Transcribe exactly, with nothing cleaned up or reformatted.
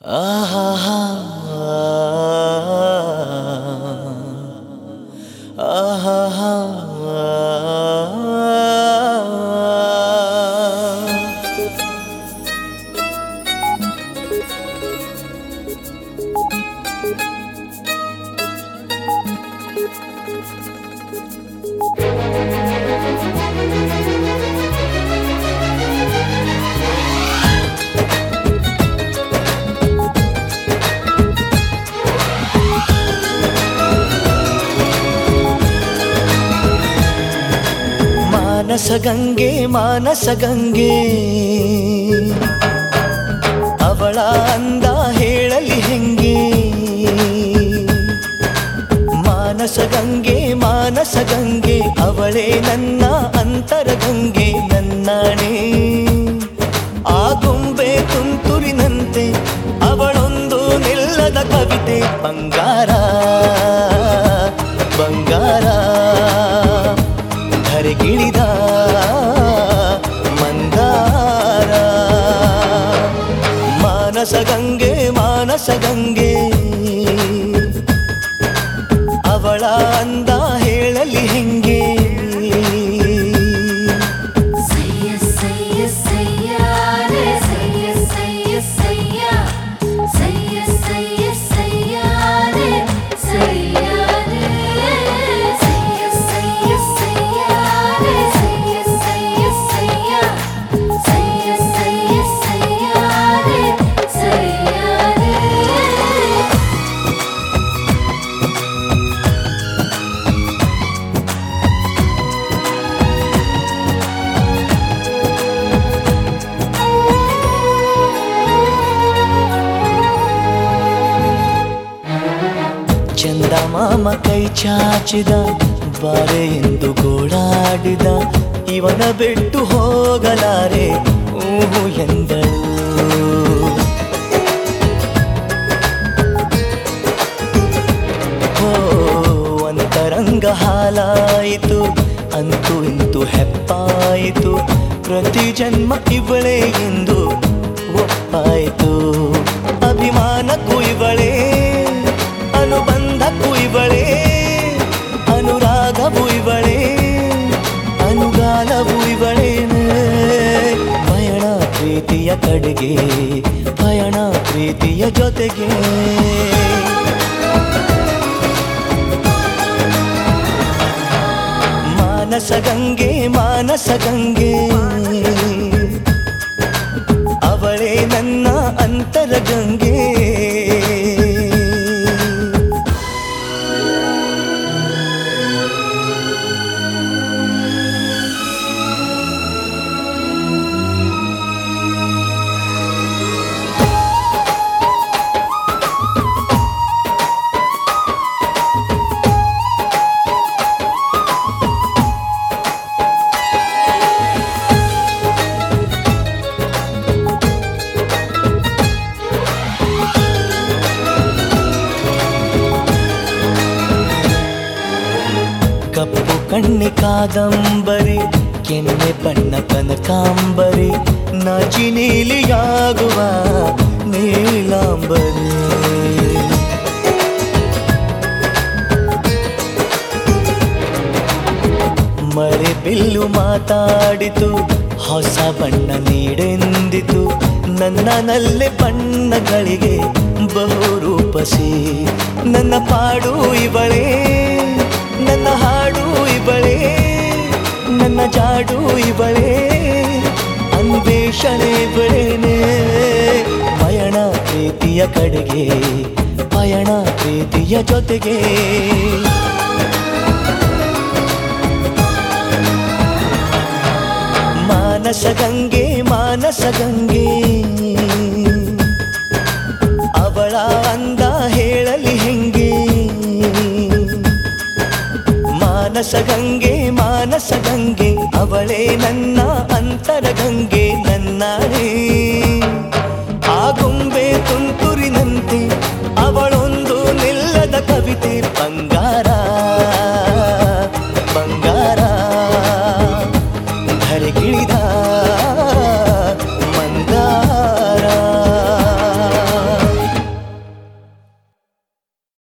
ಆಹಾ ಆಹಾ ಮಾನಸ ಗಂಗೆ ಮಾನಸ ಗಂಗೆ ಅವಳ ಅಂದ ಹೇಳಲಿ ಹೆಂಗೆ ಮಾನಸ ಗಂಗೆ ಮಾನಸ ಗಂಗೆ ಅವಳೇ ನನ್ನ ಅಂತರ ಗಂಗೆ ನನ್ನಾಣೆ ಆ ಗೊಂಬೆ ತುಂತುರಿನಂತೆ ಅವಳೊಂದು ನಿಲ್ಲದ ಕವಿತೆ ಬಂಗಾರ ಬಂಗಾರ ಧರೆಗಿಳಿದ ಮಂದಾರ ಮಾನಸ ಗಂಗೆ ಮಾನಸ ಗಂಗೆ ಅವಳ ಅಂದ ಹೇಳಲಿ ಹೆಂಗೆ ಚಂದ ಮಾಮ ಕೈ ಚಾಚಿದ ಬಾರೆ ಎಂದು ಗೋಳಾಡಿದ ಇವನ ಬಿಟ್ಟು ಹೋಗಲಾರೆ ಊಹು ಎಂದಳು ಹೋ ಅಂತರಂಗ ಹಾಲಾಯಿತು ಅಂತೂ ಇಂತೂ ಹೆಪ್ಪಾಯಿತು ಪ್ರತಿ ಜನ್ಮ ಇವಳೇ ಎಂದು ಒಪ್ಪಾಯಿತು ಅಭಿಮಾನಕ್ಕೂ ಇವಳೇ ಅನುಬಂಧಕ್ಕೂ ಇವಳೇ ಅನುರಾಗವೂ ಇವಳೇ ಅನುಗಾಲವೂ ಇವಳೇನೆ ಪಯಣ ಪ್ರೀತಿಯ ಕಡೆಗೆ ಪಯಣ ಪ್ರೀತಿಯ ಜೊತೆಗೆ ಮಾನಸ ಗಂಗೆ ಮಾನಸ ಗಂಗೆ ಅವಳೇ ನನ್ನ ಅಂತರ ಗಂಗೆ ಕಪ್ಪು ಕಣ್ಣೆ ಕಾದಂಬರಿ ಕೆನ್ನೆ ಬಣ್ಣ ಕನಕಾಂಬರಿ ನಾಚಿ ನೀಲಿಯಾಗುವ ನೀಲಾಂಬರಿ ಮಳೆ ಬಿಲ್ಲು ಮಾತಾಡಿತು ಹೊಸ ಬಣ್ಣ ನೀಡೆಂದಿತು ನನ್ನ ನಲ್ಲೆ ಬಣ್ಣಗಳಿಗೆ ಬಹು ರೂಪಸಿ ನನ್ನ ಪಾಡು ಇವಳೇ ನನ್ನ ಹಾಡು ಇವಳೇ ನನ್ನ ಜಾಡು ಇವಳೇ ಅನ್ವೇಷಣೆ ಇವಳೇನೆ ಪಯಣ ಪ್ರೀತಿಯ ಕಡೆಗೆ ಪಯಣ ಪ್ರೀತಿಯ ಜೊತೆಗೆ ಮಾನಸ ಗಂಗೆ ಮಾನಸ ಗಂಗೆ ಅವಳ ಅಂದ ಹೇಳಲಿ ಹೆಂಗೆ ಮಾನಸ ಗಂಗೆ ಮಾನಸ ಗಂಗೆ ಅವಳೇ ನನ್ನ ಅಂತರ ಗಂಗೆ ನನ್ನಾಣೆ